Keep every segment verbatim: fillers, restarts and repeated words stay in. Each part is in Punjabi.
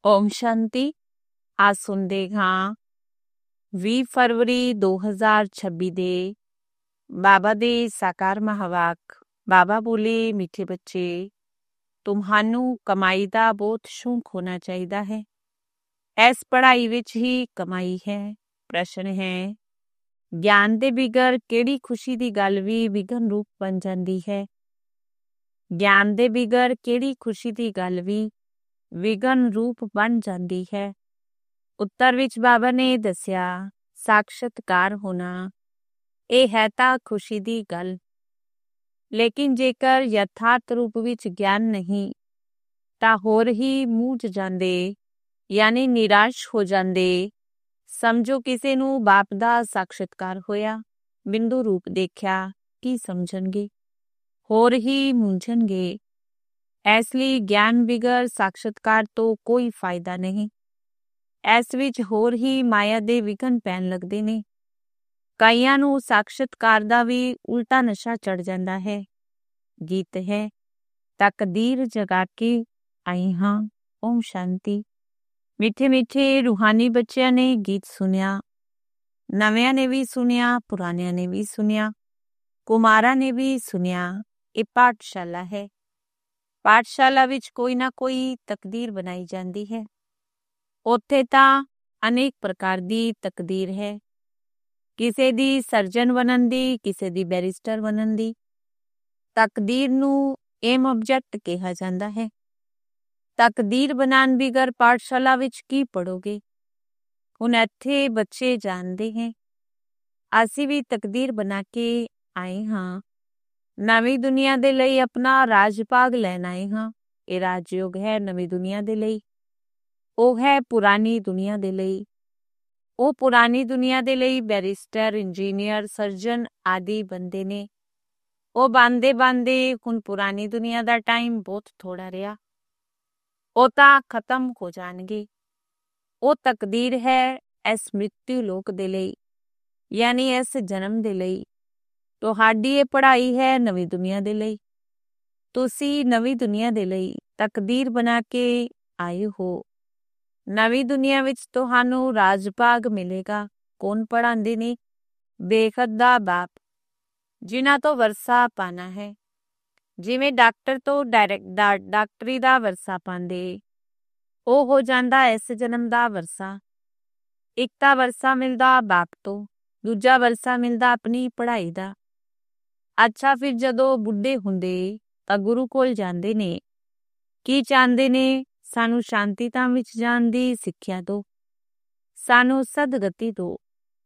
ਓਮ ਸ਼ਾਂਤੀ। ਅੱਜ ਸੁਣਦੇ ਹਾਂ ਵੀਹ ਫਰਵਰੀ ਦੋ ਹਜ਼ਾਰ ਛੱਬੀ ਦੇ ਬਾਬਾ ਦੇ ਸਾਕਾਰ ਮਹਾਵਾਕ। ਬਾਬਾ ਬੋਲੇ, ਮਿੱਠੇ ਬੱਚੇ, ਤੁਹਾਨੂੰ ਕਮਾਈ ਦਾ ਬਹੁਤ ਸ਼ੌਂਕ ਹੋਣਾ ਚਾਹੀਦਾ ਹੈ। ਇਸ ਪੜ੍ਹਾਈ ਵਿੱਚ ਹੀ ਕਮਾਈ ਹੈ। ਪ੍ਰਸ਼ਨ ਹੈ, ਗਿਆਨ ਦੇ ਬਿਗਰ ਕਿਹੜੀ ਖੁਸ਼ੀ ਦੀ ਗੱਲ ਵੀ ਵਿਘਨ ਰੂਪ ਬਣ ਜਾਂਦੀ ਹੈ। ਗਿਆਨ ਦੇ ਬਿਗਰ ਕਿਹੜੀ ਖੁਸ਼ੀ ਦੀ ਗੱਲ ਵੀ ਵਿਘਨ ਰੂਪ ਬਣ ਜਾਂਦੀ ਹੈ। ਉੱਤਰ ਵਿੱਚ ਬਾਬਾ ਨੇ ਦੱਸਿਆ, ਸਾਖਸ਼ਾਤਕਾਰ ਹੋਣਾ ਇਹ ਹੈ ਤਾਂ ਖੁਸ਼ੀ ਦੀ ਗੱਲ, ਲੇਕਿਨ ਜੇਕਰ ਯਥਾਰਥ ਰੂਪ ਵਿੱਚ ਗਿਆਨ ਨਹੀਂ ਤਾਂ ਹੋਰ ਹੀ ਮੂਝ ਜਾਂਦੇ, ਯਾਨੀ ਨਿਰਾਸ਼ ਹੋ ਜਾਂਦੇ। ਸਮਝੋ ਕਿਸੇ ਨੂੰ ਬਾਪ ਦਾ ਸਾਖਸ਼ਾਤਕਾਰ ਹੋਇਆ, ਬਿੰਦੂ ਰੂਪ ਦੇਖਿਆ, ਕੀ ਸਮਝਣਗੇ? ਹੋਰ ਹੀ ਮੂੰਝਣਗੇ। ਇਸ ਲਈ ਗਿਆਨ ਬਿਗਰ ਸਾਖਸ਼ਾਤਕਾਰ ਤੋਂ ਕੋਈ ਫਾਇਦਾ ਨਹੀਂ। ਇਸ ਵਿੱਚ ਹੋਰ ਹੀ ਮਾਇਆ ਦੇ ਵਿਘਨ ਪੈਣ ਲੱਗਦੇ ਨੇ। ਕਈਆਂ ਨੂੰ ਸਾਖਸ਼ਾਤਕਾਰ ਦਾ ਵੀ ਉਲਟਾ ਨਸ਼ਾ ਚੜ ਜਾਂਦਾ ਹੈ। ਗੀਤ ਹੈ, ਤਕਦੀਰ ਜਗਾ ਕੇ ਆਈ ਹਾਂ। ਓਮ ਸ਼ਾਂਤੀ। ਮਿੱਠੇ ਮਿੱਠੇ ਰੂਹਾਨੀ ਬੱਚਿਆਂ ਨੇ ਗੀਤ ਸੁਣਿਆ, ਨਵਿਆਂ ਨੇ ਵੀ ਸੁਣਿਆ, ਪੁਰਾਣਿਆਂ ਨੇ ਵੀ ਸੁਣਿਆ, ਕੁਮਾਰਾਂ ਨੇ ਵੀ ਸੁਣਿਆ। ਇਹ ਪਾਠਸ਼ਾਲਾ ਹੈ। ਪਾਠਸ਼ਾਲਾ ਵਿੱਚ ਕੋਈ ਨਾ ਕੋਈ ਤਕਦੀਰ ਬਣਾਈ ਜਾਂਦੀ ਹੈ। ਉੱਥੇ ਤਾਂ ਅਨੇਕ ਪ੍ਰਕਾਰ ਦੀ ਤਕਦੀਰ ਹੈ। ਕਿਸੇ ਦੀ ਸਰਜਨ ਬਣਨ ਦੀ, ਕਿਸੇ ਦੀ ਬੈਰਿਸਟਰ ਬਣਨ ਦੀ। ਤਕਦੀਰ ਨੂੰ ਏਮ ਆਬਜੈਕਟ ਕਿਹਾ ਜਾਂਦਾ ਹੈ। ਤਕਦੀਰ ਬਣਾਉਣ ਬਿਗਰ ਪਾਠਸ਼ਾਲਾ ਵਿੱਚ ਕੀ ਪੜ੍ਹੋਗੇ? ਹੁਣ ਇੱਥੇ ਬੱਚੇ ਜਾਣਦੇ ਹੈ, ਅਸੀਂ ਵੀ ਤਕਦੀਰ ਬਣਾ ਕੇ ਆਏ ਹਾਂ। ਨਵੀਂ ਦੁਨੀਆ ਦੇ ਲਈ ਆਪਣਾ ਰਾਜ ਭਾਗ ਲੈਣ ਆਏ ਹਾਂ। ਇਹ ਰਾਜਯੋਗ ਹੈ ਨਵੀਂ ਦੁਨੀਆ ਦੇ ਲਈ, ਉਹ ਹੈ ਪੁਰਾਣੀ ਦੁਨੀਆ ਦੇ ਲਈ। ਉਹ ਪੁਰਾਣੀ ਦੁਨੀਆ ਦੇ ਲਈ ਬੈਰਿਸਟਰ, ਇੰਜੀਨੀਅਰ, ਸਰਜਨ ਆਦਿ ਬੰਦੇ ਨੇ। ਉਹ ਬਣਦੇ ਬਣਦੇ ਹੁਣ ਪੁਰਾਣੀ ਦੁਨੀਆ ਦਾ ਟਾਈਮ ਬਹੁਤ ਥੋੜਾ ਰਿਹਾ, ਉਹ ਤਾਂ ਖਤਮ ਹੋ ਜਾਣਗੇ। ਉਹ ਤਕਦੀਰ ਹੈ ਇਸ ਮ੍ਰਿਤੂ ਲੋਕ ਦੇ ਲਈ, ਯਾਨੀ ਇਸ ਜਨਮ ਦੇ ਲਈ। ਤੁਹਾਡੀ ਇਹ ਪੜ੍ਹਾਈ ਹੈ ਨਵੀਂ ਦੁਨੀਆ ਦੇ ਲਈ। ਤੁਸੀਂ ਨਵੀਂ ਦੁਨੀਆ ਦੇ ਲਈ ਤਕਦੀਰ ਬਣਾ ਕੇ ਆਏ ਹੋ। ਨਵੀਂ ਦੁਨੀਆ ਵਿੱਚ ਤੁਹਾਨੂੰ ਰਾਜ ਭਾਗ ਮਿਲੇਗਾ। ਕੌਣ ਪੜ੍ਹਾਉਂਦੇ ਨੇ? ਬੇਖਤ ਦਾ ਬਾਪ, ਜਿਨ੍ਹਾਂ ਤੋਂ ਵਰਸਾ ਪਾਣਾ ਹੈ। ਜਿਵੇਂ ਡਾਕਟਰ ਤੋਂ ਡਾਇਰੈਕਟ ਡਾਕਟਰੀ ਦਾ ਵਰਸਾ ਪਾਉਂਦੇ, ਉਹ ਹੋ ਜਾਂਦਾ ਇਸ ਜਨਮ ਦਾ ਵਰਸਾ। ਇੱਕ ਤਾਂ ਵਰਸਾ ਮਿਲਦਾ ਬਾਪ ਤੋਂ, ਦੂਜਾ ਵਰਸਾ ਮਿਲਦਾ ਆਪਣੀ ਪੜ੍ਹਾਈ ਦਾ। ਅੱਛਾ, ਫਿਰ ਜਦੋਂ ਬੁੱਢੇ ਹੁੰਦੇ ਤਾਂ ਗੁਰੂ ਕੋਲ ਜਾਂਦੇ ਨੇ। ਕੀ ਚਾਹੁੰਦੇ ਨੇ? ਸਾਨੂੰ ਸ਼ਾਂਤੀ ਧਾਮ ਵਿੱਚ ਜਾਣ ਦੀ ਸਿੱਖਿਆ ਦਿਓ, ਸਾਨੂੰ ਸਦਗਤੀ ਦਿਓ,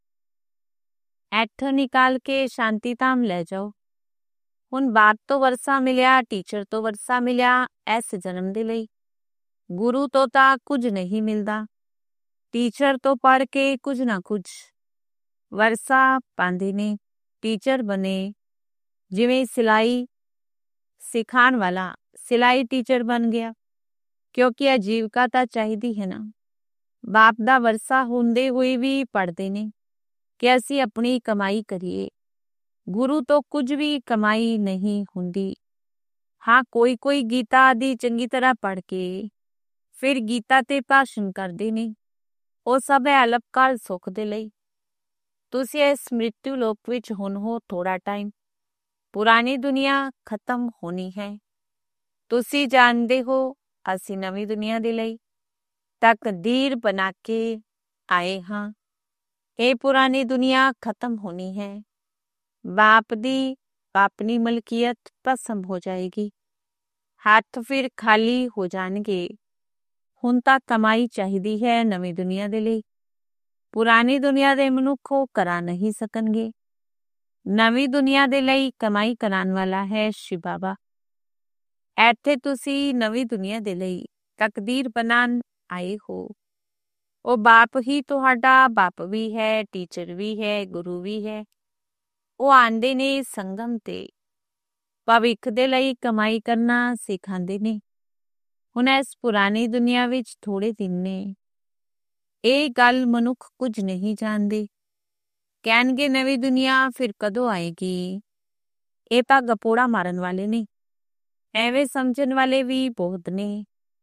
ਇੱਥੋਂ ਨਿਕਾਲ ਕੇ ਸ਼ਾਂਤੀ ਧਾਮ ਲੈ ਜਾਓ। ਹੁਣ ਬਾਪ ਤੋਂ ਵਰਸਾ ਮਿਲਿਆ, ਟੀਚਰ ਤੋਂ ਵਰਸਾ ਮਿਲਿਆ ਇਸ ਜਨਮ ਦੇ ਲਈ। ਗੁਰੂ ਤੋਂ ਤਾਂ ਕੁਝ ਨਹੀਂ ਮਿਲਦਾ, ਟੀਚਰ ਤੋਂ ਪੜ੍ਹ ਕੇ ਕੁਝ ਨਾ ਕੁਝ ਵਰਸਾ ਪਾਉਂਦੇ ਨੇ, ਟੀਚਰ ਬਣੇ। ਜਿਵੇਂ ਸਿਲਾਈ ਸਿਖਾਉਣ ਵਾਲਾ ਸਿਲਾਈ ਟੀਚਰ ਬਣ ਗਿਆ, ਕਿਉਂਕਿ ਆਜੀਵਕਾ ਤਾਂ ਚਾਹੀਦੀ ਹੈ ਨਾ। ਬਾਪ ਦਾ ਵਰਸਾ ਹੁੰਦੇ ਹੋਏ ਵੀ ਪੜ੍ਹਦੇ ਨੇ ਕਿ ਅਸੀਂ ਆਪਣੀ ਕਮਾਈ ਕਰੀਏ। ਗੁਰੂ ਤੋਂ ਕੁਝ ਵੀ ਕਮਾਈ ਨਹੀਂ ਹੁੰਦੀ। ਹਾਂ, ਕੋਈ ਕੋਈ ਗੀਤਾ ਆਦਿ ਚੰਗੀ ਤਰ੍ਹਾਂ ਪੜ੍ਹ ਕੇ ਫਿਰ ਗੀਤਾ ਤੇ ਭਾਸ਼ਣ ਕਰਦੇ ਨੇ। ਉਹ ਸਭ ਹੈ ਅਲਪਕਾਲ ਸੁੱਖ ਦੇ ਲਈ। ਤੁਸੀਂ ਇਸ ਮ੍ਰਿਤੂ ਲੋਕ ਵਿੱਚ ਹੁਣ ਹੋ ਥੋੜਾ ਟਾਈਮ। ਪੁਰਾਣੀ ਦੁਨੀਆ ਖਤਮ ਹੋਣੀ ਹੈ। ਤੁਸੀਂ ਜਾਣਦੇ ਹੋ ਅਸੀਂ ਨਵੀਂ ਦੁਨੀਆ ਦੇ ਲਈ ਤਕਦੀਰ ਬਣਾ ਕੇ ਆਏ ਹਾਂ। ਇਹ ਪੁਰਾਣੀ ਦੁਨੀਆ ਖਤਮ ਹੋਣੀ ਹੈ। ਬਾਪ ਦੀ ਆਪਣੀ ਮਲਕੀਅਤ ਭਸਮ ਹੋ ਜਾਏਗੀ। ਹੱਥ ਫਿਰ ਖਾਲੀ ਹੋ ਜਾਣਗੇ। ਹੁਣ ਤਾਂ ਕਮਾਈ ਚਾਹੀਦੀ ਹੈ ਨਵੀਂ ਦੁਨੀਆ ਦੇ ਲਈ। ਪੁਰਾਣੀ ਦੁਨੀਆ ਦੇ ਮਨੁੱਖ ਉਹ ਕਰਾ ਨਹੀਂ ਸਕਣਗੇ। ਨਵੀਂ ਦੁਨੀਆ ਦੇ ਲਈ ਕਮਾਈ ਕਰਾਉਣ ਵਾਲਾ ਹੈ ਸ਼ਿਵ ਬਾਬਾ। ਇੱਥੇ ਤੁਸੀਂ ਨਵੀਂ ਦੁਨੀਆ ਦੇ ਲਈ ਤਕਦੀਰ ਬਣਾਉਣ ਆਏ ਹੋ। ਉਹ ਬਾਪ ਹੀ ਤੁਹਾਡਾ ਬਾਪ ਵੀ ਹੈ, ਟੀਚਰ ਵੀ ਹੈ, ਗੁਰੂ ਵੀ ਹੈ। ਉਹ ਆਉਂਦੇ ਨੇ ਸੰਗਮ ਤੇ ਭਵਿੱਖ ਦੇ ਲਈ ਕਮਾਈ ਕਰਨਾ ਸਿਖਾਉਂਦੇ ਨੇ। ਹੁਣ ਇਸ ਪੁਰਾਣੀ ਦੁਨੀਆ ਵਿੱਚ ਥੋੜੇ ਦਿਨ ਨੇ। ਇਹ ਗੱਲ ਮਨੁੱਖ ਕੁਝ ਨਹੀਂ ਜਾਣਦੇ। ਕਹਿਣਗੇ ਨਵੀਂ ਦੁਨੀਆ ਫਿਰ ਕਦੋਂ ਆਏਗੀ? ਇਹ ਤਾਂ ਗਪੋੜਾ ਮਾਰਨ ਵਾਲੇ ਨੇ। ਐਵੇਂ ਸਮਝਣ ਵਾਲੇ ਵੀ ਬਹੁਤ ਨੇ।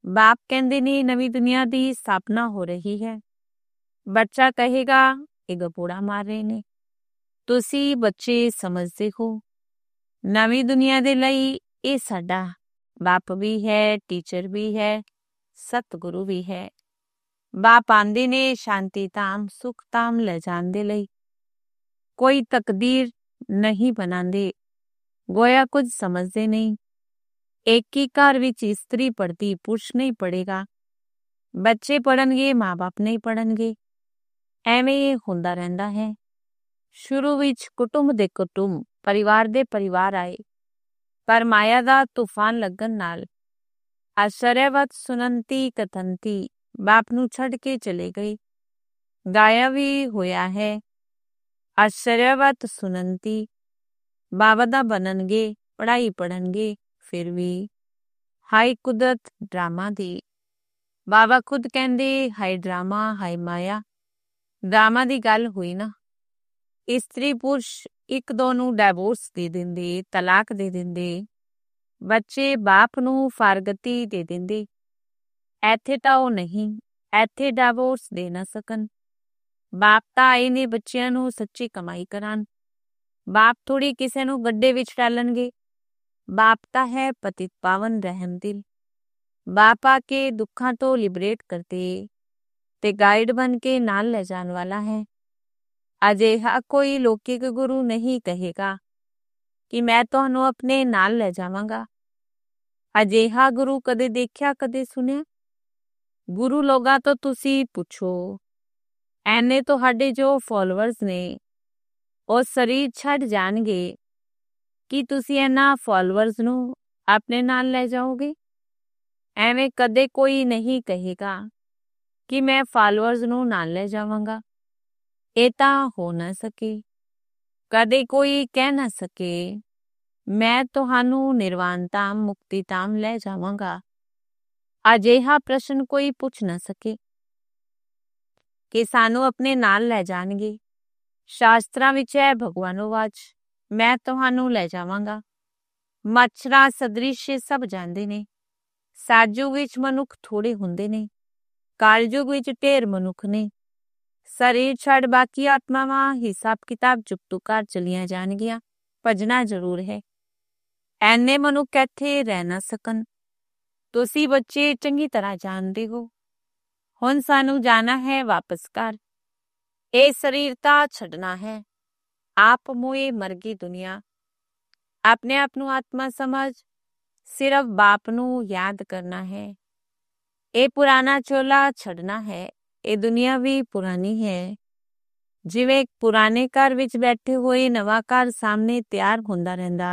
ਬਾਪ ਕਹਿੰਦੇ ਨੇ ਨਵੀਂ ਦੁਨੀਆ ਦੀ ਸਥਾਪਨਾ ਹੋ ਰਹੀ ਹੈ। ਬੱਚਾ ਕਹੇਗਾ ਇਹ ਗਪੋੜਾ ਮਾਰ ਰਹੇ ਨੇ। ਤੁਸੀਂ ਬੱਚੇ ਸਮਝਦੇ ਹੋ ਨਵੀਂ ਦੁਨੀਆ ਦੇ ਲਈ ਇਹ ਸਾਡਾ ਬਾਪ ਵੀ ਹੈ, ਟੀਚਰ ਵੀ ਹੈ, ਸਤਿਗੁਰੂ ਵੀ ਹੈ। ਬਾਪ ਆਂਦੇ ਨੇ ਸ਼ਾਂਤੀ ਧਾਮ, ਸੁਖ ਧਾਮ ਲੈ ਜਾਣ ਦੇ ਲਈ। ਕੋਈ ਤਕਦੀਰ ਨਹੀਂ ਬਣਾਉਂਦੇ, ਗੋਇਆ ਕੁਝ ਸਮਝਦੇ ਨਹੀਂ। ਇੱਕ ਹੀ ਘਰ ਵਿੱਚ ਇਸਤਰੀ ਪੜ੍ਹਦੀ, ਪੁਰਸ਼ ਨਹੀਂ ਪੜ੍ਹੇਗਾ। ਬੱਚੇ ਪੜ੍ਹਨਗੇ, ਮਾਂ ਬਾਪ ਨਹੀਂ ਪੜ੍ਹਨਗੇ। ਐਵੇਂ ਇਹ ਹੁੰਦਾ ਰਹਿੰਦਾ ਹੈ। ਸ਼ੁਰੂ ਵਿੱਚ ਕੁਟੁੰਬ ਦੇ ਕੁਟੁੰਬ, ਪਰਿਵਾਰ ਦੇ ਪਰਿਵਾਰ ਆਏ, ਪਰ ਮਾਇਆ ਦਾ ਤੂਫਾਨ ਲੱਗਣ ਨਾਲ ਆਸ਼ਰਯਵਤ ਸੁਨੰਤੀ ਕਥੰਤੀ ਬਾਪ ਨੂੰ ਛੱਡ ਕੇ ਚਲੇ ਗਏ। ਗਾਇਆ ਵੀ ਹੋਇਆ ਹੈ, ਆਸ਼ਰਯਵਤ ਸੁਨੰਤੀ, ਬਾਬਾ ਦਾ ਬਣਨਗੇ, ਪੜ੍ਹਾਈ ਪੜ੍ਹਨਗੇ, ਫਿਰ ਵੀ ਹਾਈ ਕੁਦਰਤ ਡਰਾਮਾ ਦੀ। ਬਾਬਾ ਖੁਦ ਕਹਿੰਦੇ ਹਾਈ ਡਰਾਮਾ, ਹਾਈ ਮਾਇਆ। ਡਰਾਮਾ ਦੀ ਗੱਲ ਹੋਈ ਨਾ, ਇਸਤਰੀ ਪੁਰਸ਼ ਇੱਕ ਦੋ ਨੂੰ ਡਾਇਵੋਰਸ ਦੇ ਦਿੰਦੇ, ਤਲਾਕ ਦੇ ਦਿੰਦੇ, ਬੱਚੇ ਬਾਪ ਨੂੰ ਫਾਰਗਤੀ ਦੇ ਦਿੰਦੇ। ਇੱਥੇ ਤਾਂ ਉਹ ਨਹੀਂ, ਇੱਥੇ ਡਾਇਵੋਰਸ ਦੇ ਨਾ ਸਕਣ। ਬਾਪ ਤਾਂ ਆਏ ਨੇ ਬੱਚਿਆਂ ਨੂੰ ਸੱਚੀ ਕਮਾਈ ਕਰਾਉਣ। ਬਾਪ ਥੋੜੀ ਕਿਸੇ ਨੂੰ ਗੱਡੇ ਵਿੱਚ ਡਾਲਣਗੇ। ਬਾਪ ਤਾਂ ਹੈ ਪਤਿਤ ਪਾਵਨ ਰਹਿਮ ਦਿਲ। ਬਾਪ ਆ ਕੇ ਦੁੱਖਾਂ ਤੋਂ ਲਿਬਰੇਟ ਕਰਦੇ ਤੇ ਗਾਈਡ ਬਣ ਕੇ ਨਾਲ ਲੈ ਜਾਣ ਵਾਲਾ ਹੈ। ਅਜਿਹਾ ਕੋਈ ਲੌਕਿਕ ਗੁਰੂ ਨਹੀਂ ਕਹੇਗਾ ਕਿ ਮੈਂ ਤੁਹਾਨੂੰ ਆਪਣੇ ਨਾਲ ਲੈ ਜਾਵਾਂਗਾ। ਅਜਿਹਾ ਗੁਰੂ ਕਦੇ ਦੇਖਿਆ, ਕਦੇ ਸੁਣਿਆ? ਗੁਰੂ ਲੋਕਾਂ ਤੋਂ ਤੁਸੀਂ ਪੁੱਛੋ, ਐਨੇ ਤੁਹਾਡੇ ਜੋ ਫੋਲੋਵਰਸ ਨੇ ਉਹ ਸਰੀਰ ਛੱਡ ਜਾਣਗੇ ਕਿ ਤੁਸੀਂ ਇਹਨਾਂ ਫੋਲੋਵਰਸ ਨੂੰ ਆਪਣੇ ਨਾਲ ਲੈ ਜਾਓਗੇ? ਐਵੇਂ ਕਦੇ ਕੋਈ ਨਹੀਂ ਕਹੇਗਾ ਕਿ ਮੈਂ ਫਾਲੋਅਰਸ ਨੂੰ ਨਾਲ ਲੈ ਜਾਵਾਂਗਾ। ਇਹ ਤਾਂ ਹੋ ਨਾ ਸਕੇ। ਕਦੇ ਕੋਈ ਕਹਿ ਨਾ ਸਕੇ ਮੈਂ ਤੁਹਾਨੂੰ ਨਿਰਵਾਣ ਧਾਮ, ਮੁਕਤੀ ਧਾਮ ਲੈ ਜਾਵਾਂਗਾ। ਅਜਿਹਾ ਪ੍ਰਸ਼ਨ ਕੋਈ ਪੁੱਛ ਨਾ ਸਕੇ ਕਿ ਸਾਨੂੰ ਆਪਣੇ ਨਾਲ ਲੈ ਜਾਣਗੇ। ਸ਼ਾਸਤਰਾਂ ਵਿੱਚ ਹੈ ਭਗਵਾਨੋਵਾਚ, ਮੈਂ ਤੁਹਾਨੂੰ ਲੈ ਜਾਵਾਂਗਾ। ਮੱਛਰਾਂ ਸਦ੍ਰਿਸ਼ ਸਭ ਜਾਣਦੇ ਨੇ। ਸਤਿਯੁਗ ਵਿੱਚ ਮਨੁੱਖ ਥੋੜੇ ਹੁੰਦੇ ਨੇ, ਕਲਯੁਗ ਵਿੱਚ ਢੇਰ ਮਨੁੱਖ ਨੇ। ਸਰੀਰ ਛੱਡ ਬਾਕੀ ਆਤਮਾਵਾਂ ਹਿਸਾਬ ਕਿਤਾਬ ਚੁੱਕ ਘਰ ਚਲੀਆਂ ਜਾਣਗੀਆਂ। ਭਜਣਾ ਜ਼ਰੂਰ ਹੈ। ਐਨੇ ਮਨੁੱਖ ਇੱਥੇ ਰਹਿ ਨਾ ਸਕਣ। ਤੁਸੀਂ ਬੱਚੇ ਚੰਗੀ ਤਰ੍ਹਾਂ ਜਾਣਦੇ ਹੋ। ਹੁਣ ਸਾਨੂੰ ਜਾਣਾ ਹੈ ਵਾਪਸ ਘਰ। ਇਹ ਸਰੀਰ ਤਾਂ ਛੱਡਣਾ ਹੈ। ਆਪ ਮੋਏ ਮਰਗੀ ਦੁਨੀਆ। ਆਪਣੇ ਆਪ ਨੂੰ ਆਤਮਾ ਸਮਝ ਸਿਰਫ ਬਾਪ ਨੂੰ ਯਾਦ ਕਰਨਾ ਹੈ। ਇਹ ਪੁਰਾਣਾ ਚੋਲਾ ਛੱਡਣਾ ਹੈ। ਇਹ ਦੁਨੀਆ ਵੀ ਪੁਰਾਣੀ ਹੈ। ਜਿਵੇਂ ਪੁਰਾਣੇ ਘਰ ਵਿੱਚ ਬੈਠੇ ਹੋਏ ਨਵਾਂ ਘਰ ਸਾਹਮਣੇ ਤਿਆਰ ਹੁੰਦਾ ਰਹਿੰਦਾ,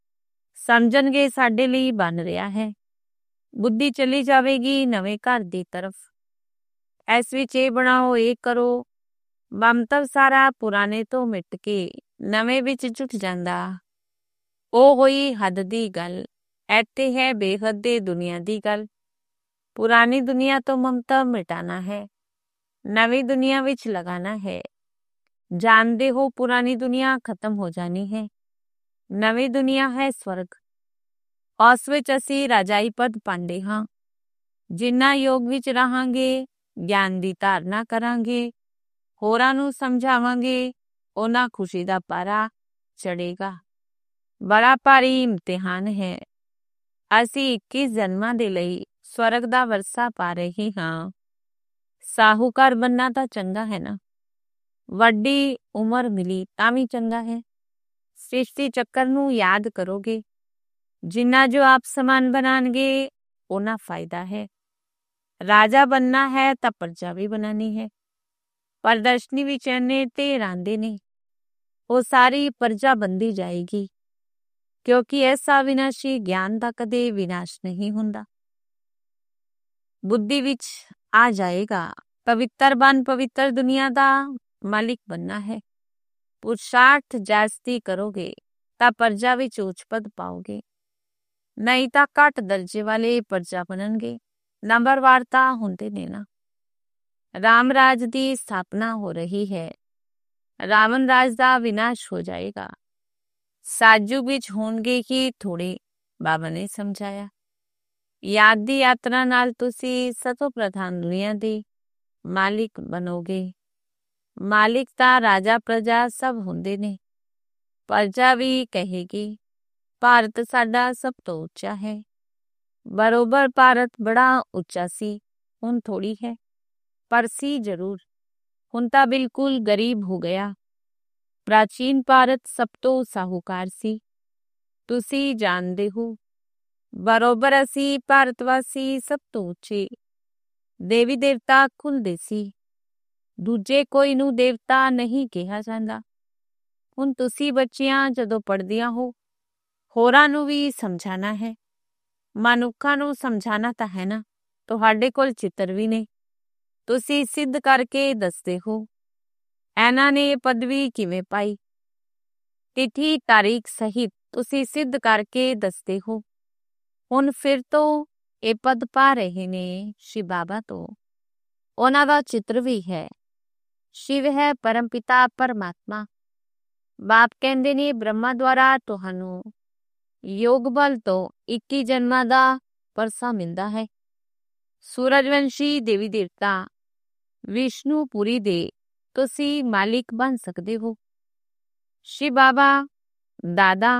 ਸਮਝਣਗੇ ਸਾਡੇ ਲਈ ਬਣ ਰਿਹਾ ਹੈ। ਬੁੱਧੀ ਚਲੀ ਜਾਵੇਗੀ ਨਵੇਂ ਘਰ ਦੀ ਤਰਫ। ਇਸ ਵਿੱਚ ਇਹ ਬਣਾਓ, ਇਹ ਕਰੋ। ਮੰਤਵ ਸਾਰਾ ਪੁਰਾਣੇ ਤੋਂ ਮਿਟ ਕੇ ਨਵੇਂ ਵਿੱਚ ਜੁਟ ਜਾਂਦਾ। ਉਹ ਹੋਈ ਹੱਦ ਦੀ ਗੱਲ। ਇੱਥੇ ਹੈ ਬੇਹੱਦ ਦੇ ਦੁਨੀਆ ਦੀ ਗੱਲ। ਪੁਰਾਣੀ ਦੁਨੀਆ ਤੋਂ ਮਮਤਾ ਮਿਟਾਣਾ ਹੈ, ਨਵੀਂ ਦੁਨੀਆ ਵਿੱਚ ਲਗਾਣਾ ਹੈ। ਜਾਣਦੇ ਹੋ ਪੁਰਾਣੀ ਦੁਨੀਆ ਖਤਮ ਹੋ ਜਾਣੀ ਹੈ। ਨਵੀਂ ਦੁਨੀਆ ਹੈ ਸਵਰਗ। ਉਸ ਵਿੱਚ ਅਸੀਂ ਰਾਜਾਈ ਪਦ ਪਾਉਂਦੇ ਹਾਂ। ਜਿੰਨਾ ਯੋਗ ਵਿੱਚ ਰਹਾਂਗੇ, ਗਿਆਨ ਦੀ ਧਾਰਨਾ ਕਰਾਂਗੇ, ਹੋਰਾਂ ਨੂੰ ਸਮਝਾਵਾਂਗੇ, ਉਹਨਾਂ ਖੁਸ਼ੀ ਦਾ ਪਾਰਾ ਚੜੇਗਾ। ਬੜਾ ਭਾਰੀ ਇਮਤਿਹਾਨ ਹੈ। ਅਸੀਂ ਇੱਕੀ ਜਨਮਾਂ ਦੇ ਲਈ ਸਵਰਗ ਦਾ ਵਰਸਾ ਪਾ ਰਹੇ ਹਾਂ। ਸਾਹੂਕਾਰ ਬਣਨਾ ਤਾਂ ਚੰਗਾ ਹੈ ਨਾ, ਵੱਡੀ ਉਮਰ ਮਿਲੀ ਤਾਂ ਵੀ ਚੰਗਾ ਹੈ। ਸ੍ਰਿਸ਼ਟੀ ਚੱਕਰ ਨੂੰ ਯਾਦ ਕਰੋਗੇ। ਜਿੰਨਾ ਜੋ ਆਪ ਸਮਾਨ ਬਣਾਉਣਗੇ ਉਹਨਾਂ ਫਾਇਦਾ ਹੈ। ਰਾਜਾ ਬਣਨਾ ਹੈ ਤਾਂ ਪ੍ਰਜਾ ਵੀ ਬਣਾਉਣੀ ਹੈ। ਪ੍ਰਦਰਸ਼ਨੀ ਵਿੱਚ ਇੰਨੇ ਢੇਰ ਆਉਂਦੇ ਨੇ, ਉਹ ਸਾਰੀ ਪ੍ਰਜਾ ਬਣਦੀ ਜਾਏਗੀ, ਕਿਉਂਕਿ ਐਸਾ ਵਿਨਾਸ਼ੀ ਗਿਆਨ ਦਾ ਕਦੇ ਵਿਨਾਸ਼ ਨਹੀਂ ਹੁੰਦਾ। ਬੁੱਧੀ ਵਿੱਚ ਆ ਜਾਏਗਾ ਪਵਿੱਤਰ ਬਨ ਪਵਿੱਤਰ ਦੁਨੀਆ ਦਾ ਮਾਲਿਕ ਬਣਨਾ ਹੈ। ਪੁਰਸ਼ਾਰਥ ਜਾਸਤੀ ਕਰੋਗੇ ਤਾਂ ਪ੍ਰਜਾ ਵਿੱਚ ਉੱਚ ਪਦ ਪਾਓਗੇ, ਨਹੀਂ ਤਾਂ ਘੱਟ ਦਰਜੇ ਵਾਲੇ ਪ੍ਰਜਾ ਬਣਨਗੇ। ਨੰਬਰਵਾਰ ਤਾਂ ਹੁੰਦੇ ਨੇ ਨਾ। ਰਾਮ ਰਾਜ ਦੀ ਸਥਾਪਨਾ ਹੋ ਰਹੀ ਹੈ। ਰਾਵਣ ਰਾਜ ਦਾ ਵਿਨਾਸ਼ ਹੋ ਜਾਏਗਾ। ਸਤਿਯੁਗ ਵਿੱਚ ਹੋਣਗੇ ਹੀ ਥੋੜੇ, ਬਾਬਾ ਨੇ ਸਮਝਾਇਆ। ਯਾਦ ਦੀ ਯਾਤਰਾ ਨਾਲ ਤੁਸੀਂ ਸਤੋ ਪ੍ਰਧਾਨ ਦੁਨੀਆ ਦੇ ਮਾਲਿਕ ਬਣੋਗੇ। ਮਾਲਿਕ ਤਾਂ ਰਾਜਾ ਪ੍ਰਜਾ ਸਭ ਹੁੰਦੇ ਨੇ। ਪ੍ਰਜਾ ਵੀ ਕਹੇਗੀ ਭਾਰਤ ਸਾਡਾ ਸਭ ਤੋਂ ਉੱਚਾ ਹੈ। ਬਰੋਬਰ ਭਾਰਤ ਬੜਾ ਉੱਚਾ ਸੀ, ਹੁਣ ਥੋੜੀ ਹੈ, ਪਰ ਸੀ ਜ਼ਰੂਰ। ਹੁਣ ਤਾਂ ਬਿਲਕੁਲ ਗਰੀਬ ਹੋ ਗਿਆ। ਪ੍ਰਾਚੀਨ ਭਾਰਤ ਸਭ ਤੋਂ ਸਾਹੂਕਾਰ ਸੀ, ਤੁਸੀਂ ਜਾਣਦੇ ਹੋ। ਬਰੋਬਰ ਅਸੀਂ ਭਾਰਤ ਵਾਸੀ ਸਭ ਤੋਂ ਉੱਚੇ। ਦੇਵੀ ਦੇਵਤਾ ਖੁੱਲਦੇ ਸੀ, ਦੂਜੇ ਕੋਈ ਨੂੰ ਦੇਵਤਾ ਨਹੀਂ ਕਿਹਾ ਜਾਂਦਾ। ਹੁਣ ਤੁਸੀਂ ਬੱਚੀਆਂ ਜਦੋਂ ਪੜ੍ਹਦੀਆਂ ਹੋ, ਹੋਰਾਂ ਨੂੰ ਵੀ ਸਮਝਾਣਾ ਹੈ। ਮਨੁੱਖਾਂ ਨੂੰ ਸਮਝਾਣਾ ਤਾਂ ਹੈ ਨਾ। ਤੁਹਾਡੇ ਕੋਲ ਚਿੱਤਰ ਵੀ ਨੇ, ਤੁਸੀਂ ਸਿੱਧ ਕਰਕੇ ਦੱਸਦੇ ਹੋ ਇਹਨਾਂ ਨੇ ਪਦਵੀ ਕਿਵੇਂ ਪਾਈ। ਤਿਥੀ ਤਾਰੀਖ ਸਹਿਤ ਤੁਸੀਂ ਸਿੱਧ ਕਰਕੇ ਦੱਸਦੇ ਹੋ। ਹੁਣ ਫਿਰ ਤੋਂ ਇਹ ਪਦ ਪਾ ਰਹੇ ਨੇ ਸ਼ਿਵ ਬਾਬਾ ਤੋਂ। ਉਹਨਾਂ ਦਾ ਚਿੱਤਰ ਵੀ ਹੈ। ਸ਼ਿਵ ਹੈ ਪਰਮ ਪਿਤਾ ਪਰਮਾਤਮਾ। ਬਾਪ ਕਹਿੰਦੇ ਨੇ ਬ੍ਰਹਮਾ ਦੁਆਰਾ ਤੁਹਾਨੂੰ ਯੋਗ ਬਲ ਤੋਂ ਇੱਕੀ ਜਨਮਾਂ ਦਾ ਪਰਸਾ ਮਿਲਦਾ ਹੈ। ਸੂਰਜਵੰਸ਼ੀ ਦੇਵੀ ਦੇਵਤਾ ਵਿਸ਼ਨੂਪੁਰੀ ਦੇ ਤੁਸੀਂ ਮਾਲਿਕ ਬਣ ਸਕਦੇ ਹੋ। ਸ਼ਿਵ ਬਾਬਾ ਦਾਦਾ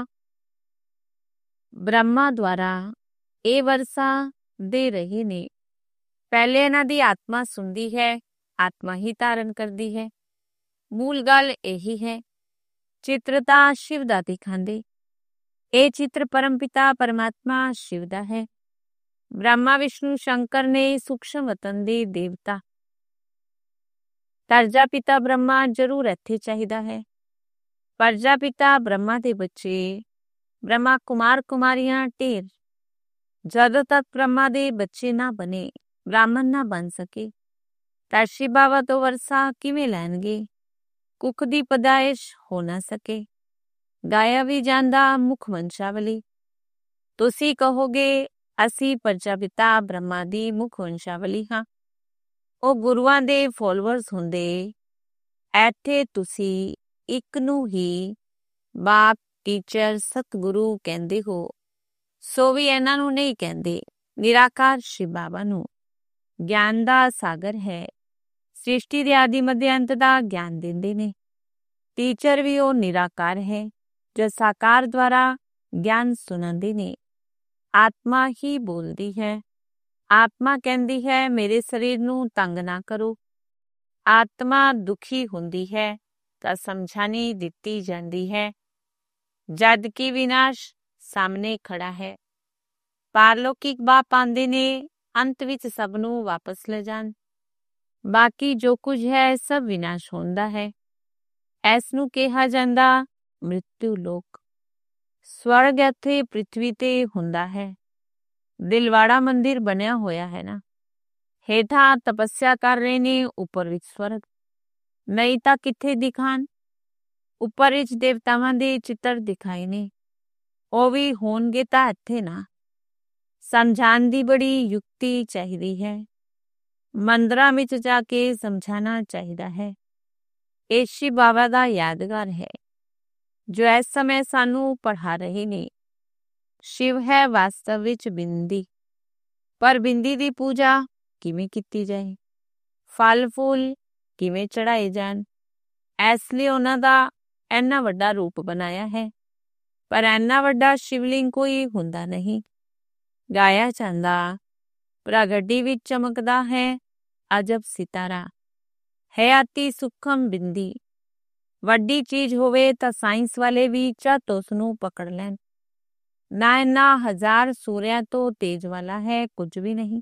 ਬ੍ਰਹਮਾ ਦੁਆਰਾ ਇਹ ਵਰਸਾ ਦੇ ਰਹੇ ਨੇ। ਪਹਿਲੇ ਇਹਨਾਂ ਦੀ ਆਤਮਾ ਸੁਣਦੀ ਹੈ, ਆਤਮਾ ਹੀ ਧਾਰਨ ਕਰਦੀ ਹੈ। ਮੂਲ ਗੱਲ ਇਹੀ ਹੈ। ਚਿੱਤਰ ਤਾਂ ਸ਼ਿਵ ਦਾ ਦਿਖਾਉਂਦੇ। ਇਹ ਚਿੱਤਰ ਪਰਮ ਪਿਤਾ ਪਰਮਾਤਮਾ ਸ਼ਿਵ ਦਾ ਹੈ। ਬ੍ਰਹਮਾ ਵਿਸ਼ਨੂੰ ਸ਼ੰਕਰ ਨੇ ਸੂਖਸ਼ਮ ਵਤਨ ਦੇ ਦੇਵਤਾ। ਤਰਜਾ ਪਿਤਾ ਬ੍ਰਹਮਾ ਜ਼ਰੂਰ ਇੱਥੇ ਚਾਹੀਦਾ ਹੈ। ਪਰਜਾ ਪਿਤਾ ਬ੍ਰਹਮਾ ਦੇ ਬੱਚੇ ਬ੍ਰਹਮਾ ਕੁਮਾਰ ਕੁਮਾਰੀਆਂ ਢੇਰ। ਜਦੋਂ ਤੱਕ ਬ੍ਰਹਮਾ ਦੇ ਬੱਚੇ ਨਾ ਬਣੇ, ਬ੍ਰਾਹਮਣ ਨਾ ਬਣ ਸਕੇ, ਤਾਂ ਸ਼ਿਵ ਬਾਬਾ ਤੋਂ ਵਰਸਾ ਕਿਵੇਂ ਲੈਣਗੇ। ਕੁੱਖ ਦੀ ਪਦਾਇਸ਼ ਹੋ ਨਾ ਸਕੇ। ਗਾਇਆ ਵੀ ਜਾਂਦਾ ਮੁੱਖ ਵੰਸ਼ਾਵਲੀ। ਤੁਸੀਂ ਕਹੋਗੇ ਅਸੀਂ ਪਰਜਾ ਪਿਤਾ ਬ੍ਰਹਮਾ ਦੀ ਮੁੱਖ ਵੰਸ਼ਾਵਲੀ ਹਾਂ। ਉਹ ਗੁਰੂਆਂ ਦੇ ਫੋਲੋਵਰਸ ਹੁੰਦੇ। ਇੱਥੇ ਤੁਸੀਂ ਇੱਕ ਨੂੰ ਹੀ ਬਾਪ ਟੀਚਰ ਸਤਿਗੁਰੂ ਕਹਿੰਦੇ ਹੋ। ਸੋ ਵੀ ਇਹਨਾਂ ਨੂੰ ਨਹੀਂ ਕਹਿੰਦੇ। ਨਿਰਾਕਾਰ ਸ਼ਿਵ ਬਾਬਾ ਨੂੰ ਗਿਆਨ ਦਾ ਸਾਗਰ ਹੈ। ਸ੍ਰਿਸ਼ਟੀ ਦੇ ਆਦਿ ਮੱਧ ਅੰਤ ਦਾ ਗਿਆਨ ਦਿੰਦੇ ਨੇ। ਟੀਚਰ ਵੀ ਉਹ ਨਿਰਾਕਾਰ ਹੈ ਜੋ ਸਾਕਾਰ ਦੁਆਰਾ ਗਿਆਨ ਸੁਣਾਉਂਦੇ ਨੇ। ਆਤਮਾ ਹੀ ਬੋਲਦੀ ਹੈ। ਆਤਮਾ ਕਹਿੰਦੀ ਹੈ ਮੇਰੇ ਸਰੀਰ ਨੂੰ ਤੰਗ ਨਾ ਕਰੋ। ਆਤਮਾ ਦੁਖੀ ਹੁੰਦੀ ਹੈ ਤਾਂ ਸਮਝਾਣੀ ਦਿੱਤੀ ਜਾਂਦੀ ਹੈ, ਜਦ ਕਿ ਵਿਨਾਸ਼ ਸਾਹਮਣੇ ਖੜਾ ਹੈ। ਪਾਰਲੌਕਿਕ ਬਾਪ ਆਉਂਦੇ ਨੇ, ਅੰਤ ਵਿੱਚ ਸਭ ਨੂੰ ਵਾਪਸ ਲੈ ਜਾਣ। ਬਾਕੀ ਜੋ ਕੁਝ ਹੈ ਸਭ ਵਿਨਾਸ਼ ਹੁੰਦਾ ਹੈ। ਇਸ ਨੂੰ ਕਿਹਾ ਜਾਂਦਾ ਮ੍ਰਿਤੂ ਲੋਕ। ਸਵਰਗ ਇੱਥੇ ਪ੍ਰਿਥਵੀ ਤੇ ਹੁੰਦਾ ਹੈ। ਦਿਲਵਾੜਾ ਮੰਦਿਰ ਬਣਿਆ ਹੋਇਆ ਹੈ ਨਾ। ਹੇਠਾਂ ਤਪੱਸਿਆ ਕਰ ਰਹੇ ਨੇ, ਉੱਪਰ ਵਿੱਚ ਸਵਰਗ। ਨਹੀਂ ਤਾਂ ਕਿੱਥੇ ਦਿਖਾਣ। ਉੱਪਰ ਵਿੱਚ ਦੇਵਤਾਵਾਂ ਦੇ ਚਿੱਤਰ ਦਿਖਾਏ ਨੇ, ਉਹ ਵੀ ਹੋਣਗੇ ਤਾਂ ਇੱਥੇ ਨਾ। ਸਮਝਾਉਣ ਦੀ ਬੜੀ ਯੁਕਤੀ ਚਾਹੀਦੀ ਹੈ। ਮੰਦਰਾਂ ਵਿੱਚ ਜਾ ਕੇ ਸਮਝਾਣਾ ਚਾਹੀਦਾ ਹੈ। ਇਹ ਸ਼ਿਵ ਬਾਬਾ ਦਾ ਯਾਦਗਾਰ ਹੈ ਜੋ ਇਸ ਸਮੇਂ ਸਾਨੂੰ ਪੜ੍ਹਾ ਰਹੇ ਨੇ। ਸ਼ਿਵ ਹੈ ਵਾਸਤਵ ਵਿੱਚ ਬਿੰਦੀ, ਪਰ ਬਿੰਦੀ ਦੀ ਪੂਜਾ ਕਿਵੇਂ ਕੀਤੀ ਜਾਏ, ਫਲ ਫੁੱਲ ਕਿਵੇਂ ਚੜਾਏ ਜਾਣ, ਇਸ ਲਈ ਉਹਨਾਂ ਦਾ ਇੰਨਾ ਵੱਡਾ ਰੂਪ ਬਣਾਇਆ ਹੈ। ਪਰ ਇੰਨਾ ਵੱਡਾ ਸ਼ਿਵਲਿੰਗ ਕੋਈ ਹੁੰਦਾ ਨਹੀਂ। ਗਾਇਆ ਜਾਂਦਾ ਪ੍ਰਗਟੀ ਵਿੱਚ ਚਮਕਦਾ ਹੈ ਅਜਬ ਸਿਤਾਰਾ, ਹੈ ਅਤੀ ਸੂਖਮ ਬਿੰਦੀ। ਵੱਡੀ ਚੀਜ਼ ਹੋਵੇ ਤਾਂ ਸਾਇੰਸ ਵਾਲੇ ਵੀ ਝੱਟ ਉਸ ਨੂੰ ਪਕੜ ਲੈਣ। ਨਾ ਇੰਨਾ ਹਜ਼ਾਰ ਸੂਰਿਆਂ ਤੋਂ ਤੇਜ ਵਾਲਾ ਹੈ, ਕੁਝ ਵੀ ਨਹੀਂ।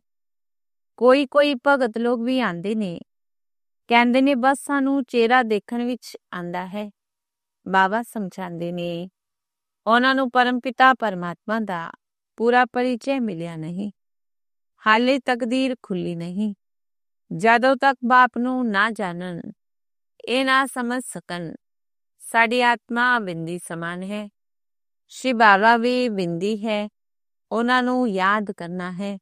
ਕੋਈ ਕੋਈ ਭਗਤ ਲੋਕ ਵੀ ਆਉਂਦੇ ਨੇ, ਕਹਿੰਦੇ ਨੇ ਬਸ ਸਾਨੂੰ ਚਿਹਰਾ ਦੇਖਣ ਵਿੱਚ ਆਉਂਦਾ ਹੈ। ਬਾਬਾ ਸਮਝਾਉਂਦੇ ਨੇ ਉਹਨਾਂ ਨੂੰ ਪਰਮ ਪਿਤਾ ਪਰਮਾਤਮਾ ਦਾ ਪੂਰਾ ਪਰਿਚੈ ਮਿਲਿਆ ਨਹੀਂ। ਹਾਲੇ ਤਕਦੀਰ ਖੁੱਲੀ ਨਹੀਂ। ਜਦੋਂ ਤੱਕ ਬਾਪ ਨੂੰ ਨਾ ਜਾਣਨ, ਇਹ ਨਾ ਸਮਝ ਸਕਣ ਸਾਡੀ ਆਤਮਾ ਬਿੰਦੀ ਸਮਾਨ ਹੈ। ਸ਼ਿਵ ਬਾਬਾ ਵੀ ਬਿੰਦੀ ਹੈ, ਉਹਨਾਂ ਨੂੰ ਯਾਦ ਕਰਨਾ ਹੈ।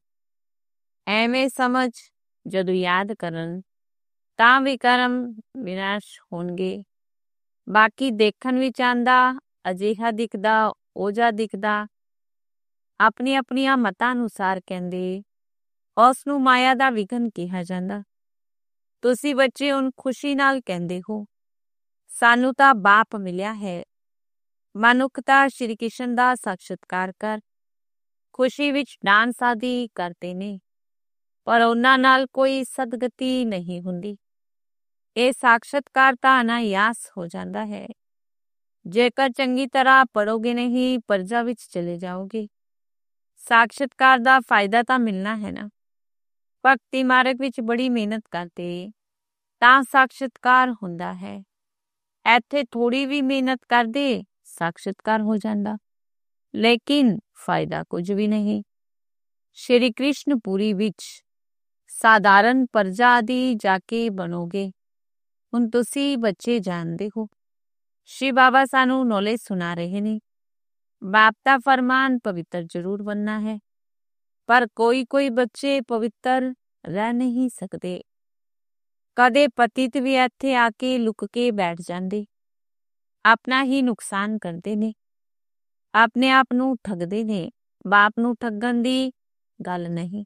ਐਵੇਂ ਸਮਝ ਜਦੋਂ ਯਾਦ ਕਰਨ ਤਾਂ ਵੀ ਕਰਮ ਵਿਨਾਸ਼ ਹੋਣਗੇ। ਬਾਕੀ ਦੇਖਣ ਵਿੱਚ ਆਂਦਾ ਅਜਿਹਾ ਦਿਖਦਾ, ਉਹ ਜਿਹਾ ਦਿਖਦਾ, ਆਪਣੀ ਆਪਣੀਆਂ ਮਤਾਂ ਅਨੁਸਾਰ ਕਹਿੰਦੇ, ਉਸ ਨੂੰ ਮਾਇਆ ਦਾ ਵਿਘਨ ਕਿਹਾ ਜਾਂਦਾ। ਤੁਸੀਂ ਬੱਚੇ ਹੁਣ ਖੁਸ਼ੀ ਨਾਲ ਕਹਿੰਦੇ ਹੋ, ਸਾਨੂੰ ਤਾਂ ਬਾਪ ਮਿਲਿਆ ਹੈ। ਮਨੁੱਖਤਾ ਸ਼੍ਰੀ ਕ੍ਰਿਸ਼ਨ ਦਾ ਸਾਖਸ਼ਾਤਕਾਰ ਕਰ ਖੁਸ਼ੀ ਵਿੱਚ ਡਾਂਸ ਆਦਿ ਕਰਦੇ ਨੇ, ਪਰ ਉਹਨਾਂ ਨਾਲ ਕੋਈ ਸਦਗਤੀ ਨਹੀਂ ਹੁੰਦੀ। ਇਹ ਸਾਖਸ਼ਾਤਕਾਰ ਤਾਂ ਅਨਾਯਾਸ ਹੋ ਜਾਂਦਾ ਹੈ। ਜੇਕਰ ਚੰਗੀ ਤਰ੍ਹਾਂ ਪੜੋਗੇ ਨਹੀਂ, ਪਰਜਾ ਵਿੱਚ ਚਲੇ ਜਾਓਗੇ। ਸਾਖਸ਼ਾਤਕਾਰ ਦਾ ਫਾਇਦਾ ਤਾਂ ਮਿਲਣਾ ਹੈ ਨਾ। ਭਗਤੀ ਮਾਰਗ ਵਿੱਚ ਬੜੀ ਮਿਹਨਤ ਕਰਦੇ ਤਾਂ ਸਾਖਸ਼ਾਤਕਾਰ ਹੁੰਦਾ ਹੈ। ਇੱਥੇ ਥੋੜੀ ਵੀ ਮਿਹਨਤ ਕਰਦੇ ਸਾਖਸ਼ਾਤਕਾਰ ਹੋ ਜਾਂਦਾ, ਲੇਕਿਨ ਫਾਇਦਾ ਕੁਝ ਵੀ ਨਹੀਂ। ਸ਼੍ਰੀ ਕ੍ਰਿਸ਼ਨਪੁਰੀ ਵਿੱਚ ਸਾਧਾਰਨ ਪਰਜਾ ਆਦਿ ਜਾ ਕੇ ਬਣੋਗੇ। ਹੁਣ ਤੁਸੀਂ ਬੱਚੇ ਜਾਣਦੇ ਹੋ, ਸ਼੍ਰੀ ਬਾਬਾ ਸਾਨੂੰ ਨੌਲੇਜ ਸੁਣਾ ਰਹੇ ਨੇ। ਬਾਪ ਦਾ ਫਰਮਾਨ ਪਵਿੱਤਰ ਜ਼ਰੂਰ ਬਣਨਾ ਹੈ, ਪਰ ਕੋਈ ਕੋਈ ਬੱਚੇ ਪਵਿੱਤਰ ਰਹਿ ਨਹੀਂ ਸਕਦੇ। ਕਦੇ ਪਤਿਤ ਵੀ ਇੱਥੇ ਆ ਕੇ ਲੁਕ ਕੇ ਬੈਠ ਜਾਂਦੇ, ਆਪਣਾ ਹੀ ਨੁਕਸਾਨ ਕਰਦੇ ਨੇ, ਆਪਣੇ ਆਪ ਨੂੰ ਠੱਗਦੇ ਨੇ। ਬਾਪ ਨੂੰ ਠੱਗਣ ਦੀ ਗੱਲ ਨਹੀਂ।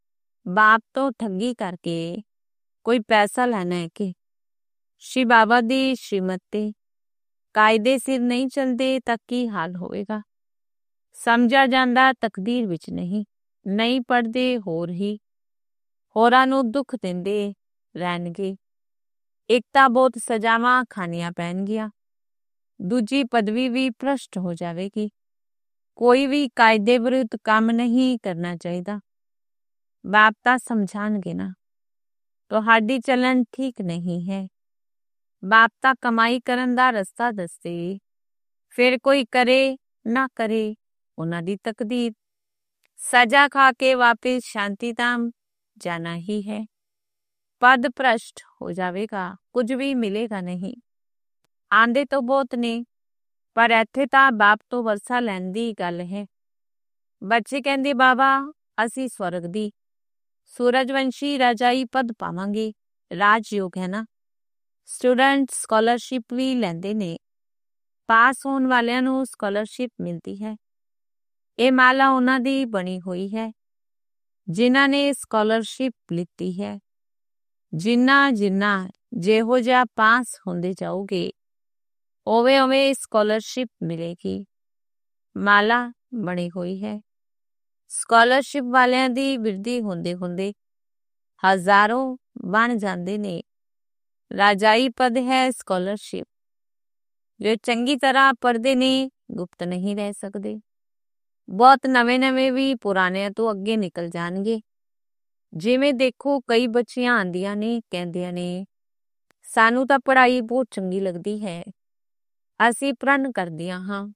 ਬਾਪ ਤੋਂ ਠੱਗੀ ਕਰਕੇ ਕੋਈ ਪੈਸਾ ਲੈਣਾ ਹੈ ਕਿ? ਸ਼੍ਰੀ ਬਾਬਾ ਦੀ ਸ਼੍ਰੀਮਤ ਤੇ ਕਾਇਦੇ ਸਿਰ ਨਹੀਂ ਚੱਲਦੇ ਤਾਂ ਕੀ ਹਾਲ ਹੋਵੇਗਾ? ਸਮਝਿਆ ਜਾਂਦਾ ਤਕਦੀਰ ਵਿੱਚ ਨਹੀਂ। ਨਹੀਂ ਪੜ੍ਹਦੇ ਹੋਰ ਹੀ ਹੋਰਾਂ ਨੂੰ ਦੁੱਖ ਦਿੰਦੇ ਰਹਿਣਗੇ। ਇੱਕ ਤਾਂ ਬਹੁਤ ਸਜ਼ਾਵਾਂ ਖਾਣੀਆਂ ਪੈਣਗੀਆਂ, ਦੂਜੀ ਪਦਵੀ ਵੀ ਭ੍ਰਸ਼ਟ ਹੋ ਜਾਵੇਗੀ। ਕੋਈ ਵੀ ਕਾਇਦੇ ਵਿਰੁੱਧ ਕੰਮ ਨਹੀਂ ਕਰਨਾ ਚਾਹੀਦਾ। ਬਾਪ ਤਾਂ ਸਮਝਾਣਗੇ ਨਾ, ਤੁਹਾਡੀ ਚੱਲਣ ਠੀਕ ਨਹੀਂ ਹੈ। ਬਾਪ ਤਾਂ ਕਮਾਈ ਕਰਨ ਦਾ ਰਸਤਾ ਦੱਸੇ, ਫਿਰ ਕੋਈ ਕਰੇ ਨਾ ਕਰੇ ਉਹਨਾਂ ਦੀ ਤਕਦੀਰ। ਸਜ਼ਾ ਖਾ ਕੇ ਵਾਪਿਸ ਸ਼ਾਂਤੀ ਧਾਮ ਜਾਣਾ ਹੀ ਹੈ। ਪਦ ਭ੍ਰਸ਼ਟ ਹੋ ਜਾਵੇਗਾ, ਕੁਝ ਵੀ ਮਿਲੇਗਾ ਨਹੀਂ। ਆਂਦੇ ਤਾਂ ਬਹੁਤ ਨੇ, ਪਰ ਇੱਥੇ ਤਾਂ ਬਾਪ ਤੋਂ ਵਰਸਾ ਲੈਣ ਦੀ ਗੱਲ ਹੈ। ਬੱਚੇ ਕਹਿੰਦੇ, ਬਾਬਾ ਅਸੀਂ ਸਵਰਗ ਦੀ ਸੂਰਜਵੰਸ਼ੀ ਰਾਜਾਈ ਪਦ ਪਾਵਾਂਗੇ। ਰਾਜਯੋਗ ਹੈ ਨਾ। ਸਟੂਡੈਂਟ ਸਕਾਲਰਸ਼ਿਪ ਵੀ ਲੈਂਦੇ ਨੇ, ਪਾਸ ਹੋਣ ਵਾਲਿਆਂ ਨੂੰ ਸਕਾਲਰਸ਼ਿਪ ਮਿਲਦੀ ਹੈ। ਇਹ ਮਾਲਾ ਉਹਨਾਂ ਦੀ ਬਣੀ ਹੋਈ ਹੈ ਜਿਨ੍ਹਾਂ ਨੇ ਸਕਾਲਰਸ਼ਿਪ ਲਿੱਤੀ ਹੈ। ਜਿੰਨਾ ਜਿੰਨਾ ਜਿਹੋ ਜਿਹਾ ਪਾਸ ਹੁੰਦੇ ਜਾਓਗੇ, ਉਵੇਂ ਉਵੇਂ ਸਕਾਲਰਸ਼ਿਪ ਮਿਲੇਗੀ। ਮਾਲਾ ਬਣੀ ਹੋਈ ਹੈ। ਸਕਾਲਰਸ਼ਿਪ ਵਾਲਿਆਂ ਦੀ ਬਿਰਧੀ ਹੁੰਦੇ ਹੁੰਦੇ ਹਜ਼ਾਰੋਂ ਬਣ ਜਾਂਦੇ ਨੇ। ਰਾਜਾਈ ਪਦ ਹੈ ਸਕਾਲਰਸ਼ਿਪ। ਜੋ ਚੰਗੀ ਤਰ੍ਹਾਂ ਪੜ੍ਹਦੇ ਨੇ ਗੁਪਤ ਨਹੀਂ ਰਹਿ ਸਕਦੇ। ਬਹੁਤ ਨਵੇਂ ਨਵੇਂ ਵੀ ਪੁਰਾਣਿਆਂ ਤੋਂ ਅੱਗੇ ਨਿਕਲ ਜਾਣਗੇ। ਜਿਵੇਂ ਦੇਖੋ, ਕਈ ਬੱਚੀਆਂ ਆਉਂਦੀਆਂ ਨੇ, ਕਹਿੰਦੀਆਂ ਨੇ ਸਾਨੂੰ ਤਾਂ ਪੜ੍ਹਾਈ ਬਹੁਤ ਚੰਗੀ ਲੱਗਦੀ ਹੈ, ਅਸੀਂ ਪ੍ਰਣ ਕਰਦੀਆਂ ਹਾਂ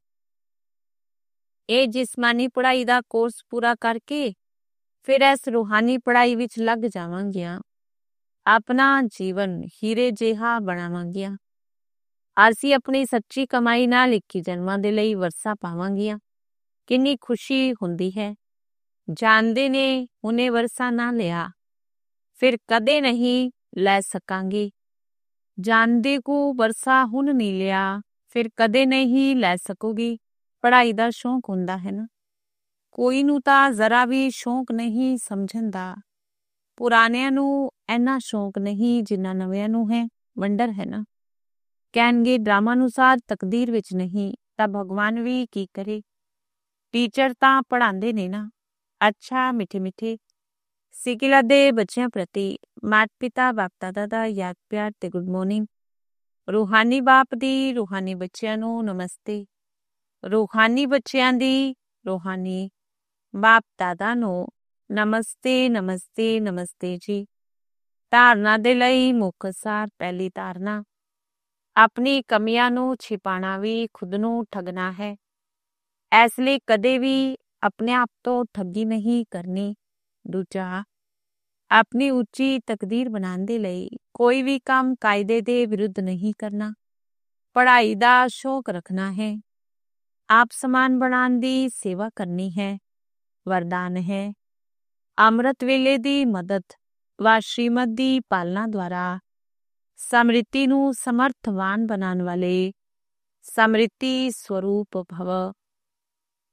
ਇਹ ਜਿਸਮਾਨੀ ਪੜ੍ਹਾਈ ਦਾ ਕੋਰਸ ਪੂਰਾ ਕਰਕੇ ਫਿਰ ਇਸ ਰੂਹਾਨੀ ਪੜ੍ਹਾਈ ਵਿੱਚ ਲੱਗ ਜਾਵਾਂਗੀਆਂ। ਆਪਣਾ ਜੀਵਨ ਹੀਰੇ ਜਿਹਾ ਬਣਾਵਾਂਗੀਆਂ। ਅਸੀਂ ਆਪਣੀ ਸੱਚੀ ਕਮਾਈ ਨਾਲ ਇੱਕੀ ਜਨਮਾਂ ਦੇ ਲਈ ਵਰਸਾ ਪਾਵਾਂਗੀਆਂ। ਕਿੰਨੀ ਖੁਸ਼ੀ ਹੁੰਦੀ ਹੈ। ਜਾਣਦੇ ਨੇ ਹੁਣੇ ਵਰਸਾ ਨਾ ਲਿਆ ਫਿਰ ਕਦੇ ਨਹੀਂ ਲੈ ਸਕਾਂਗੇ। ਜਾਣਦੇ ਕੋ ਵਰਸਾ ਹੁਣ ਨਹੀਂ ਲਿਆ ਫਿਰ ਕਦੇ ਨਹੀਂ ਲੈ ਸਕੋਗੀ। ਪੜ੍ਹਾਈ ਦਾ ਸ਼ੌਂਕ ਹੁੰਦਾ ਹੈ ਨਾ। ਕੋਈ ਨੂੰ ਤਾਂ ਜ਼ਰਾ ਵੀ ਸ਼ੌਂਕ ਨਹੀਂ ਸਮਝਣ ਦਾ। ਪੁਰਾਣਿਆਂ ਨੂੰ ਇੰਨਾ ਸ਼ੌਂਕ ਨਹੀਂ ਜਿੰਨਾ ਨਵਿਆਂ ਨੂੰ ਹੈ। ਵੰਡਰ ਹੈ ਨਾ। ਕਹਿਣਗੇ ਡਰਾਮਾ ਅਨੁਸਾਰ ਤਕਦੀਰ ਵਿੱਚ ਨਹੀਂ ਤਾਂ ਭਗਵਾਨ ਵੀ ਕੀ ਕਰੇ। ਟੀਚਰ ਤਾਂ ਪੜ੍ਹਾਉਂਦੇ ਨੇ ਨਾ। ਅੱਛਾ ਮਿੱਠੇ ਮਿੱਠੇ ਸਿਕਿਲਾ ਦੇ ਬੱਚਿਆਂ ਪ੍ਰਤੀ ਮਾਤਾ ਪਿਤਾ ਬਾਪ ਦਾਦਾ ਦਾ ਯਾਦ ਪਿਆਰ ਤੇ ਗੁੱਡ ਮਾਰਨਿੰਗ। ਰੂਹਾਨੀ ਬਾਪ ਦੀ ਰੂਹਾਨੀ ਬੱਚਿਆਂ ਨੂੰ ਨਮਸਤੇ। ਰੂਹਾਨੀ ਬੱਚਿਆਂ ਦੀ ਰੂਹਾਨੀ ਬਾਪ ਦਾਦਾ ਨੂੰ ਨਮਸਤੇ ਨਮਸਤੇ ਨਮਸਤੇ ਜੀ। ਧਾਰਨਾ ਦੇ ਲਈ ਮੁੱਖ ਸਾਰ। ਪਹਿਲੀ ਧਾਰਨਾ, ਆਪਣੀ ਕਮੀਆਂ ਨੂੰ ਛਿਪਾਣਾ ਵੀ ਖੁਦ ਨੂੰ ਠੱਗਣਾ ਹੈ। ਇਸ ਲਈ ਕਦੇ ਵੀ ਆਪਣੇ ਆਪ ਤੋਂ ਠੱਗੀ ਨਹੀਂ ਕਰਨੀ। ਦੂਜਾ, ਆਪਣੀ ਉੱਚੀ ਤਕਦੀਰ ਬਣਾਉਣ ਦੇ ਲਈ ਕੋਈ ਵੀ ਕੰਮ ਕਾਇਦੇ ਦੇ ਵਿਰੁੱਧ ਨਹੀਂ ਕਰਨਾ। ਪੜ੍ਹਾਈ ਦਾ ਸ਼ੌਕ ਰੱਖਣਾ ਹੈ। ਆਪ ਸਮਾਨ ਬਣਾਉਣ ਦੀ ਸੇਵਾ ਕਰਨੀ ਹੈ। ਵਰਦਾਨ ਹੈ। ਅੰਮ੍ਰਿਤ ਵੇਲੇ ਦੀ ਮਦਦ ਵਾ ਸ਼੍ਰੀਮਤ ਦੀ ਪਾਲਣਾ ਦੁਆਰਾ ਸਮ੍ਰਿਤੀ ਨੂੰ ਸਮਰਥਵਾਨ ਬਣਾਉਣ ਵਾਲੇ ਸਮ੍ਰਿਤੀ ਸਰੂਪ ਭਵ।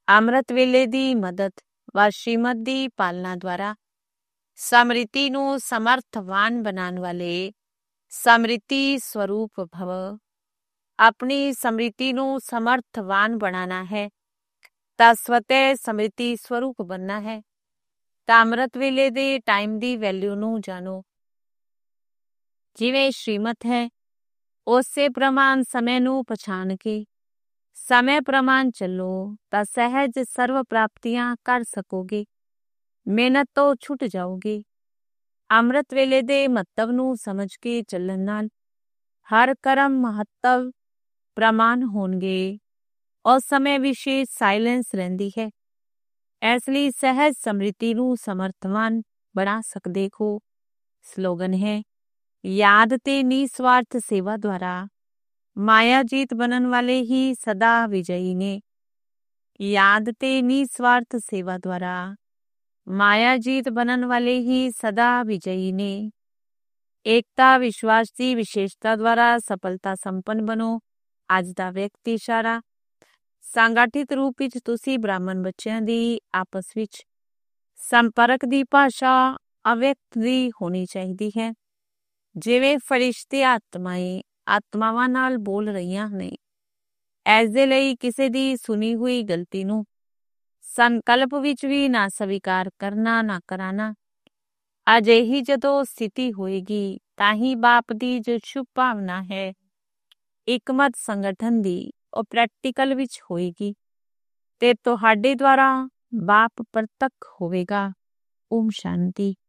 ਅੰਮ੍ਰਿਤ ਵੇਲੇ ਦੀ ਮਦਦ व ਸ਼੍ਰੀਮਤ ਦੀ ਪਾਲਣਾ ਦੁਆਰਾ ਸਮ੍ਰਿਤੀ ਨੂੰ ਸਮਰਥਵਾਨ ਬਣਾਉਣ ਵਾਲੇ ਸਮ੍ਰਿਤੀ ਸਰੂਪ ਭਵ। ਆਪਣੀ ਸਮ੍ਰਿਤੀ ਨੂੰ ਸਮਰਥਵਾਨ ਬਣਾਉਣਾ ਹੈ ਤਾਂ ਸਵਤੈ ਸਮ੍ਰਿਤੀ ਸਰੂਪ ਬਣਨਾ ਹੈ। ਤਾਂ ਅੰਮ੍ਰਿਤ ਵੇਲੇ ਦੇ ਟਾਈਮ ਦੀ ਵੈਲਿਊ ਨੂੰ ਜਾਣੋ। ਜਿਵੇਂ ਸ਼੍ਰੀਮਤ ਹੈ ਉਸੇ ਪ੍ਰਮਾਣ ਸਮੇਂ ਨੂੰ ਪਛਾਣ ਕੇ ਸਮੇਂ ਪ੍ਰਮਾਣ ਚੱਲੋ ਤਾਂ ਸਹਿਜ ਸਰਵ ਪ੍ਰਾਪਤੀਆਂ ਕਰ ਸਕੋਗੇ, ਮਿਹਨਤ ਤੋਂ ਛੁੱਟ ਜਾਓਗੇ। ਅੰਮ੍ਰਿਤ ਵੇਲੇ ਦੇ ਮਹੱਤਵ ਨੂੰ ਸਮਝ ਕੇ ਚੱਲਣ ਨਾਲ ਹਰ ਕਰਮ ਮਹੱਤਵ ਪ੍ਰਮਾਣ ਹੋਣਗੇ। ਉਸ ਸਮੇਂ ਵਿਸ਼ੇਸ਼ ਸਾਇਲੈਂਸ ਰਹਿੰਦੀ ਹੈ, ਇਸ ਲਈ ਸਹਿਜ ਸਮ੍ਰਿਤੀ ਨੂੰ ਸਮਰਥਵਾਨ ਬਣਾ ਸਕਦੇ ਹੋ। ਸਲੋਗਨ ਹੈ ਯਾਦ ਤੇ ਨਿਸਵਾਰਥ ਸੇਵਾ ਦੁਆਰਾ ਮਾਇਆ ਜੀਤ ਬਣਨ ਵਾਲੇ ਹੀ ਸਦਾ ਵਿਜयी ਨੇ। ਯਾਦ ਤੇ ਨਿਸਵਾਰਥ ਸੇਵਾ ਦੁਆਰਾ ਮਾਇਆ ਜੀਤ ਬਣਨ ਵਾਲੇ ਹੀ ਸਦਾ ਵਿਜयी ਨੇ। ਏਕਤਾ ਵਿਸ਼ਵਾਸ ਦੀ ਵਿਸ਼ੇਸ਼ਤਾ ਦੁਆਰਾ ਸਫਲਤਾ ਸੰਪੰਨ ਬਣੋ। ਅੱਜ ਦਾ ਵਿਅਕਤੀ ਇਸ਼ਾਰਾ ਸੰਗਠਿਤ ਰੂਪ ਵਿੱਚ ਤੁਸੀਂ ਬ੍ਰਾਹਮਣ ਬੱਚਿਆਂ ਦੀ ਆਪਸ ਵਿੱਚ ਸੰਪਰਕ ਦੀ ਭਾਸ਼ਾ ਅਵਿਅਕਤ ਦੀ ਹੋਣੀ ਚਾਹੀਦੀ ਹੈ। ਜਿਵੇਂ ਫਰਿਸ਼ਤੇ ਆਤਮਾਏ ਆਤਮਾਵਾਂ ਨਾਲ ਬੋਲ ਰਹੀਆਂ ਨੇ, ਇਸ ਦੇ ਲਈ ਕਿਸੇ ਦੀ ਸੁਣੀ ਹੋਈ ਗਲਤੀ ਨੂੰ ਸੰਕਲਪ ਵਿੱਚ ਵੀ ਨਾ ਸਵੀਕਾਰ ਕਰਨਾ ਨਾ ਕਰਾਣਾ। ਅਜਿਹੀ ਜਦੋਂ ਸਥਿਤੀ ਹੋਏਗੀ ਤਾਂ ਹੀ ਬਾਪ ਦੀ ਜੋ ਸ਼ੁਭ ਭਾਵਨਾ ਹੈ ਇਕਮਤ ਸੰਗਠਨ ਦੀ ਉਹ ਪ੍ਰੈਕਟੀਕਲ ਵਿੱਚ ਹੋਏਗੀ ਤੇ ਤੁਹਾਡੇ ਦੁਆਰਾ ਬਾਪ ਪ੍ਰਤੱਖ ਹੋਵੇਗਾ। ਓਮ ਸ਼ਾਂਤੀ।